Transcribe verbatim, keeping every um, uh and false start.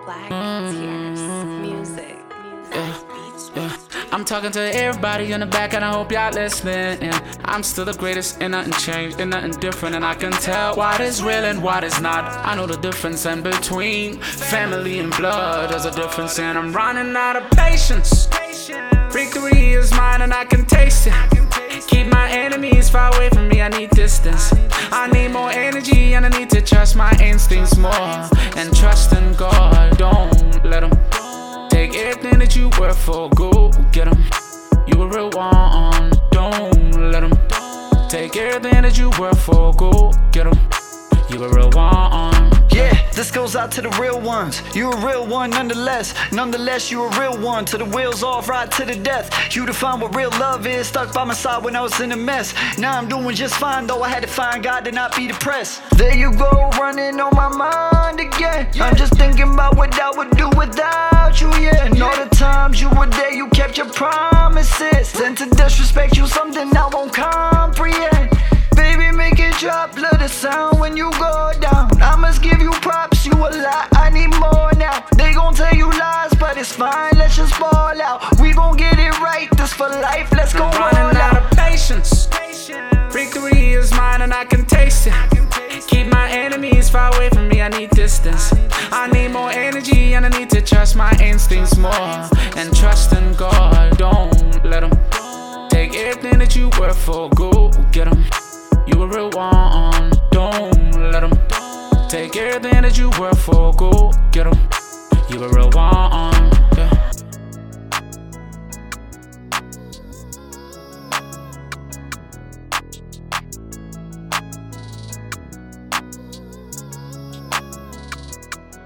Black Tears music. Yeah, yeah. I'm talking to everybody in the back and I hope y'all listening. Yeah. I'm still the greatest, and nothing changed, and nothing different, and I can tell what is real and what is not. I know the difference in between family and blood. There's a difference, and I'm running out of patience. Victory is mine and I can taste it. Keep my enemies far away from me, I need distance. I need more energy and I need to trust my instincts more. And trust in God, don't let them take everything that you work for, go get them. You a real one, don't let them take everything that you work for, go get them. You a real one. Yeah, this goes out to the real ones. You a real one nonetheless. Nonetheless, you a real one. To the wheels off, ride to the death. You define what real love is. Stuck by my side when I was in a mess. Now I'm doing just fine, though I had to find God to not be depressed. There you go, running on my mind again. I'm just thinking about what I would do without you, yeah. And all the times you were there, you kept your promises. And to disrespect you, something I won't comprehend. Baby, make it drop, let the sound when you go down. I must give you props, you a lot, I need more now. They gon' tell you lies, but it's fine, let's just ball out. We gon' get it right, this for life, let's go all running out of patience. Victory is mine and I can taste it. Keep my enemies far away from me, I need distance. I need more energy and I need to trust my instincts more. And trust in God, don't let them take everything that you work for, go get them. You a real one, don't let them take everything that you work for, go get them. You a real one.